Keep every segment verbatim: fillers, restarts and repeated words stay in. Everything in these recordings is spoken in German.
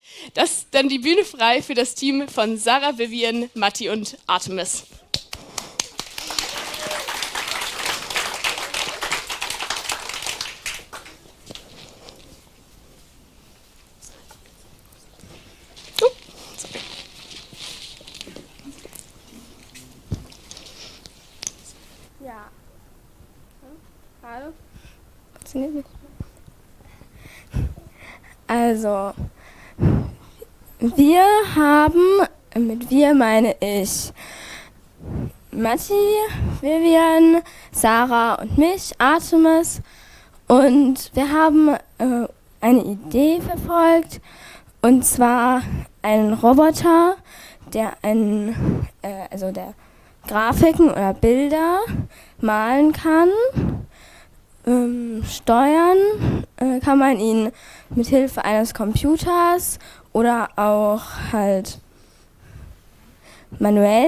Das ist dann die Bühne frei für das Team von Sarah, Vivian, Matti und Artemis. Ja. Hallo? Funktioniert nicht. Also, wir haben, mit wir meine ich Matti, Vivian, Sarah und mich, Artemis. Und wir haben äh, eine Idee verfolgt, und zwar einen Roboter, der einen, äh, also der Grafiken oder Bilder malen kann. Ähm, steuern äh, kann man ihn mit Hilfe eines Computers oder auch halt manuell.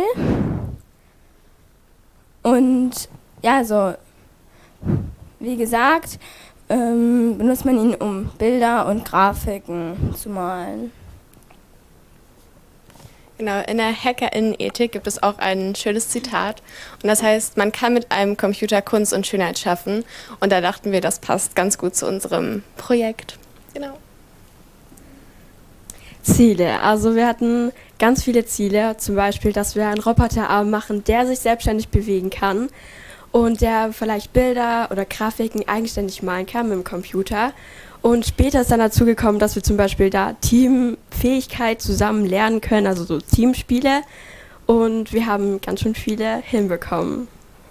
Und ja, so wie gesagt, ähm, benutzt man ihn, um Bilder und Grafiken zu malen. Genau, in der HackerInnen-Ethik gibt es auch ein schönes Zitat. Und das heißt, man kann mit einem Computer Kunst und Schönheit schaffen. Und da dachten wir, das passt ganz gut zu unserem Projekt. Genau. Ziele. Also wir hatten ganz viele Ziele. Zum Beispiel, dass wir einen Roboterarm machen, der sich selbstständig bewegen kann und der vielleicht Bilder oder Grafiken eigenständig malen kann mit dem Computer. Und später ist dann dazu gekommen, dass wir zum Beispiel da Teamfähigkeit zusammen lernen können, also so Teamspiele. Und wir haben ganz schön viele hinbekommen.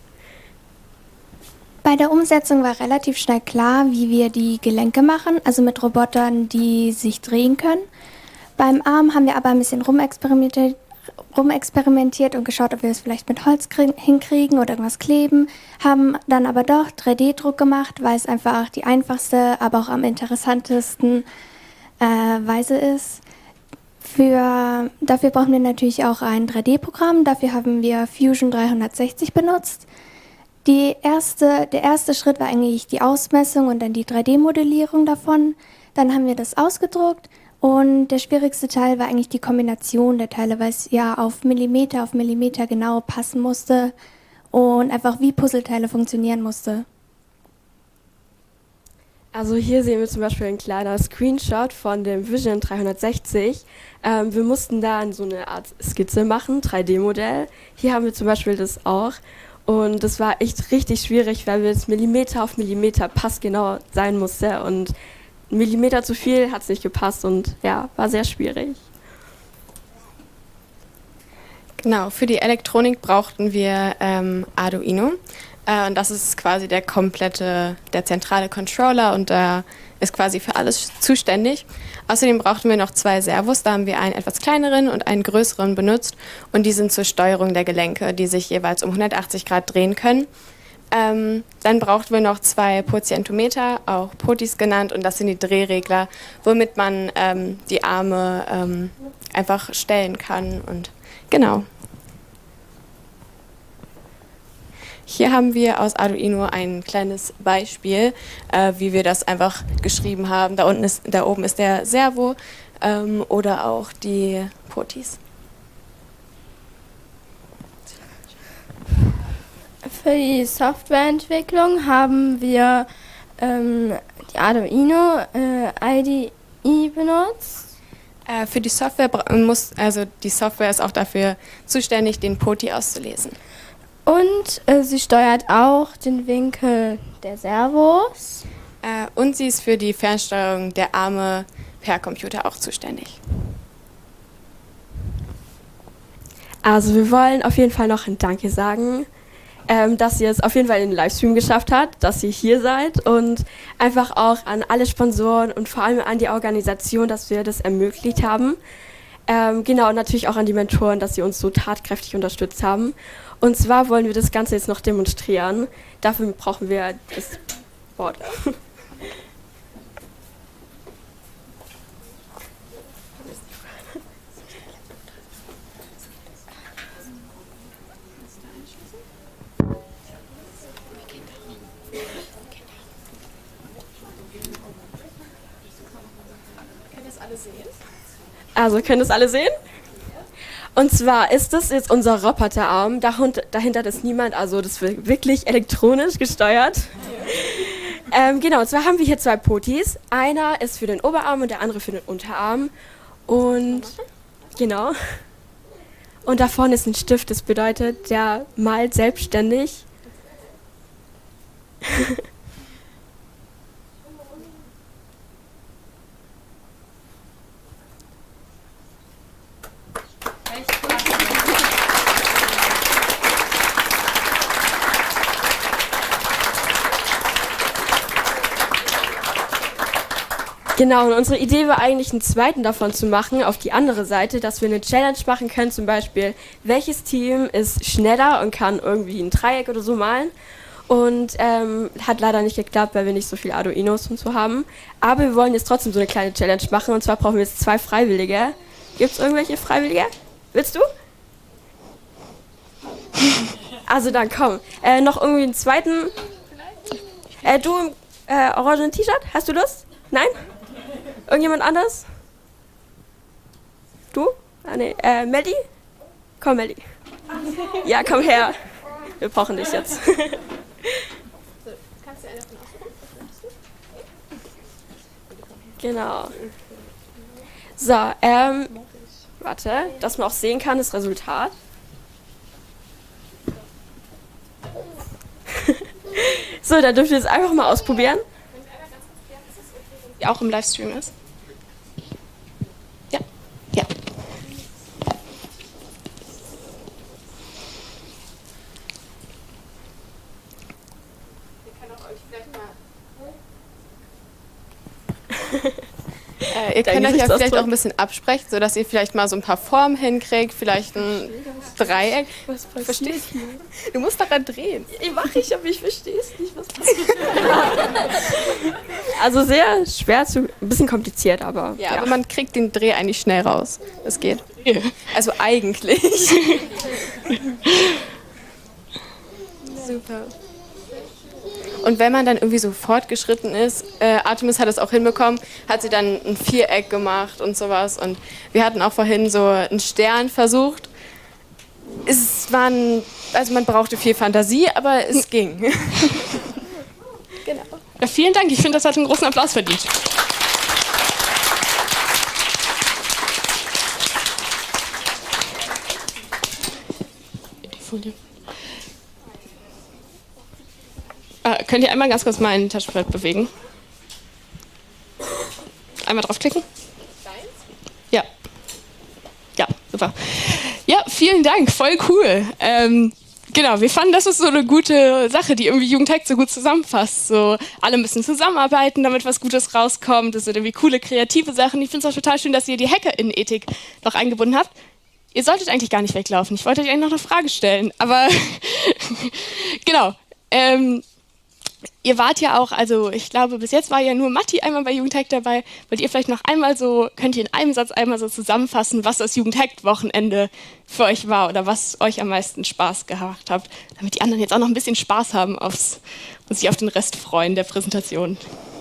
Bei der Umsetzung war relativ schnell klar, wie wir die Gelenke machen, also mit Robotern, die sich drehen können. Beim Arm haben wir aber ein bisschen rumexperimentiert, rumexperimentiert und geschaut, ob wir es vielleicht mit Holz hinkriegen oder irgendwas kleben, haben dann aber doch drei D Druck gemacht, weil es einfach die einfachste, aber auch am interessantesten äh, Weise ist. Für, dafür brauchen wir natürlich auch ein drei D Programm, dafür haben wir Fusion dreihundertsechzig benutzt. Die erste, der erste Schritt war eigentlich die Ausmessung und dann die drei D Modellierung davon. Dann haben wir das ausgedruckt. Und der schwierigste Teil war eigentlich die Kombination der Teile, weil es ja auf Millimeter auf Millimeter genau passen musste und einfach wie Puzzleteile funktionieren musste. Also hier sehen wir zum Beispiel ein kleiner Screenshot von dem Vision dreihundertsechzig. Ähm, wir mussten da so eine Art Skizze machen, drei D Modell. Hier haben wir zum Beispiel das auch. Und das war echt richtig schwierig, weil es Millimeter auf Millimeter passgenau sein musste. Und Millimeter zu viel hat es nicht gepasst und ja, war sehr schwierig. Genau, für die Elektronik brauchten wir ähm, Arduino. Äh, und das ist quasi der komplette, der zentrale Controller und da ist quasi für alles zuständig. Außerdem brauchten wir noch zwei Servos, da haben wir einen etwas kleineren und einen größeren benutzt und die sind zur Steuerung der Gelenke, die sich jeweils um hundertachtzig Grad drehen können. Ähm, dann brauchten wir noch zwei Potentiometer, auch Potis genannt, und das sind die Drehregler, womit man ähm, die Arme ähm, einfach stellen kann. Und genau. Hier haben wir aus Arduino ein kleines Beispiel, äh, wie wir das einfach geschrieben haben. Da unten ist, da oben ist der Servo ähm, oder auch die Potis. Für die Softwareentwicklung haben wir ähm, die Arduino äh, I D E benutzt. Äh, für die Software bra- muss, also die Software ist auch dafür zuständig, den Poti auszulesen. Und äh, sie steuert auch den Winkel der Servos. Äh, und sie ist für die Fernsteuerung der Arme per Computer auch zuständig. Also wir wollen auf jeden Fall noch ein Danke sagen, ähm, dass ihr es auf jeden Fall in den Livestream geschafft habt, dass ihr hier seid und einfach auch an alle Sponsoren und vor allem an die Organisation, dass wir das ermöglicht haben. Ähm, genau, und natürlich auch an die Mentoren, dass sie uns so tatkräftig unterstützt haben. Und zwar wollen wir das Ganze jetzt noch demonstrieren. Dafür brauchen wir das Board. Können das alle sehen? Also, können das alle sehen? Und zwar ist das jetzt unser Roboterarm. Dahinter, dahinter ist niemand, also das wird wirklich elektronisch gesteuert. Ähm, genau, und zwar haben wir hier zwei Potis. Einer ist für den Oberarm und der andere für den Unterarm. Und genau. Und da vorne ist ein Stift, das bedeutet, der malt selbstständig. Genau, und unsere Idee war eigentlich, einen zweiten davon zu machen, auf die andere Seite, dass wir eine Challenge machen können, zum Beispiel, welches Team ist schneller und kann irgendwie ein Dreieck oder so malen. Und ähm, hat leider nicht geklappt, weil wir nicht so viele Arduinos und so haben. Aber wir wollen jetzt trotzdem so eine kleine Challenge machen, und zwar brauchen wir jetzt zwei Freiwillige. Gibt es irgendwelche Freiwillige? Willst du? Also dann komm. Äh, noch irgendwie einen zweiten. Äh, du im äh, orangenen T-Shirt, hast du Lust? Nein? Irgendjemand anders? Du? Ah, nee. Äh, Melli? Komm, Melli. Ja, komm her. Wir brauchen dich jetzt. Genau. So, ähm, warte, dass man auch sehen kann, das Resultat. So, dann dürft ihr es einfach mal ausprobieren. Die auch im Livestream ist. Ja, ja. Äh, ihr könnt euch ja vielleicht auch ein bisschen absprechen, sodass ihr vielleicht mal so ein paar Formen hinkriegt, vielleicht ein Dreieck. Was passiert Verstehst hier? Du musst daran drehen. Ich mache ich, aber ich verstehe es nicht, was passiert. Also sehr schwer, zu, ein bisschen kompliziert, aber Ja, aber man kriegt den Dreh eigentlich schnell raus. Es geht. Ja. Also eigentlich. Super. Und wenn man dann irgendwie so fortgeschritten ist, äh, Artemis hat es auch hinbekommen, hat sie dann ein Viereck gemacht und sowas. Und wir hatten auch vorhin so einen Stern versucht. Es waren, also man brauchte viel Fantasie, aber es ging. Genau. Ja, vielen Dank, ich finde, das hat einen großen Applaus verdient. Die Folie. Äh, könnt ihr einmal ganz kurz mein Touchpad bewegen? Einmal draufklicken? Ja. Ja, super. Ja, vielen Dank, voll cool. Ähm, genau, wir fanden, das ist so eine gute Sache, die irgendwie Jugendhack so gut zusammenfasst. So, alle müssen zusammenarbeiten, damit was Gutes rauskommt. Das sind irgendwie coole, kreative Sachen. Ich finde es auch total schön, dass ihr die HackerInnen-Ethik noch eingebunden habt. Ihr solltet eigentlich gar nicht weglaufen. Ich wollte euch eigentlich noch eine Frage stellen, aber genau. Ähm, Ihr wart ja auch, also ich glaube, bis jetzt war ja nur Matti einmal bei Jugendhack dabei. Wollt ihr vielleicht noch einmal so, könnt ihr in einem Satz einmal so zusammenfassen, was das Jugendhack-Wochenende für euch war oder was euch am meisten Spaß gemacht hat, damit die anderen jetzt auch noch ein bisschen Spaß haben aufs, und sich auf den Rest freuen der Präsentation.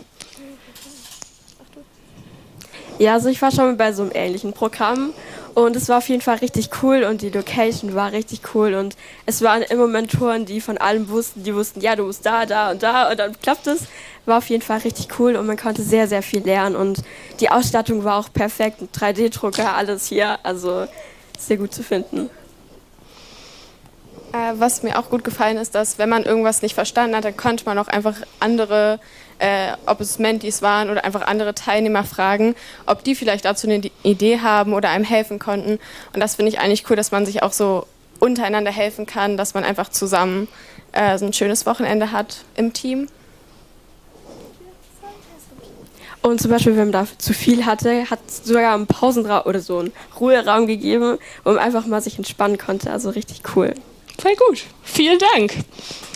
Ja, also ich war schon bei so einem ähnlichen Programm und es war auf jeden Fall richtig cool und die Location war richtig cool und es waren immer Mentoren, die von allem wussten, die wussten, ja, du musst da, da und da und dann klappt es. War auf jeden Fall richtig cool und man konnte sehr, sehr viel lernen und die Ausstattung war auch perfekt, ein drei D Drucker, alles hier, also sehr gut zu finden. Äh, was mir auch gut gefallen ist, dass wenn man irgendwas nicht verstanden hat, dann konnte man auch einfach andere, äh, ob es Mentis waren oder einfach andere Teilnehmer fragen, ob die vielleicht dazu eine Idee haben oder einem helfen konnten. Und das finde ich eigentlich cool, dass man sich auch so untereinander helfen kann, dass man einfach zusammen äh, so ein schönes Wochenende hat im Team. Und zum Beispiel, wenn man da zu viel hatte, hat es sogar einen Pausenraum oder so einen Ruheraum gegeben, wo man einfach mal sich entspannen konnte. Also richtig cool. Voll gut. Vielen Dank.